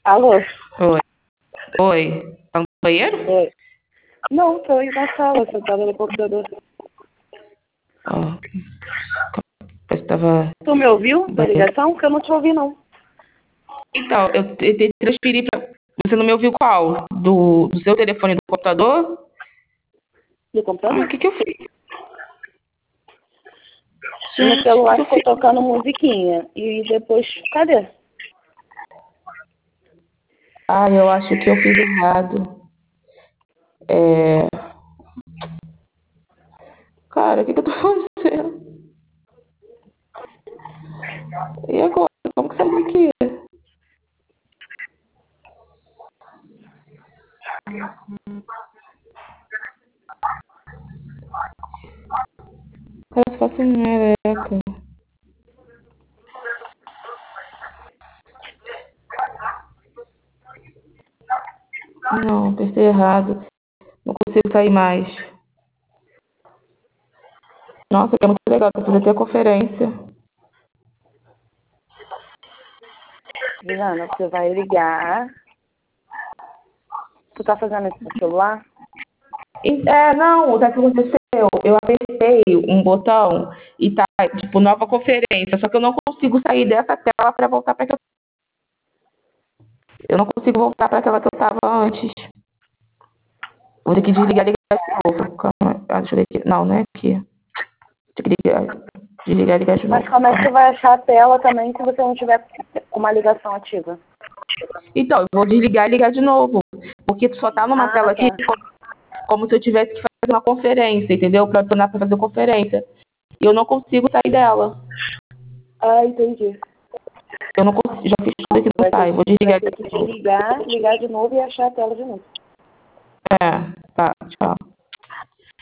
Alô? Oi. Oi. Tá no banheiro? Oi. Não, tô aí na sala, sentada no computador. Ó. Parece que tava. Tu me ouviu da ligação? Porque eu não te ouvi, não. Então, eu tentei transferir pra. Você não me ouviu qual? Do seu telefone do computador? Do Ai, computador? o que que eu fiz? No Gente, o que celular que eu ficou fiz? tocando musiquinha. E depois, cadê? Ai, eu acho que eu fiz errado. É. Cara, o que que eu tô fazendo? E agora? Como que sai daqui? Parece que faço mereca. Não, apertei errado. Não consigo sair mais. Nossa, que é muito legal. Tô fazendo até conferência. Juliana, você vai ligar. Tu tá fazendo isso no celular? Não, sabe o que aconteceu? Eu apertei um botão e tá, tipo, nova conferência, só que eu não consigo sair dessa tela para voltar para que eu não consigo voltar para aquela que eu tava antes. Vou ter que desligar e ligar de novo. Calma, deixa eu ver aqui. Não, não é aqui. Tem que desligar e ligar de Mas novo. como é que tu vai achar a tela também se você não tiver com uma ligação ativa? Então, eu vou desligar e ligar de novo, porque tu só tá numa Ah, tela aqui tá. como se eu tivesse que fazer uma conferência, entendeu? Para tornar para fazer conferência. E eu não consigo sair dela. Ah, entendi. Eu não consigo, já fiz tudo aqui, não Vai ter sai. que, Vou vai desligar ter que de novo. desligar, ligar de novo e achar a tela de novo. É, tá, tchau.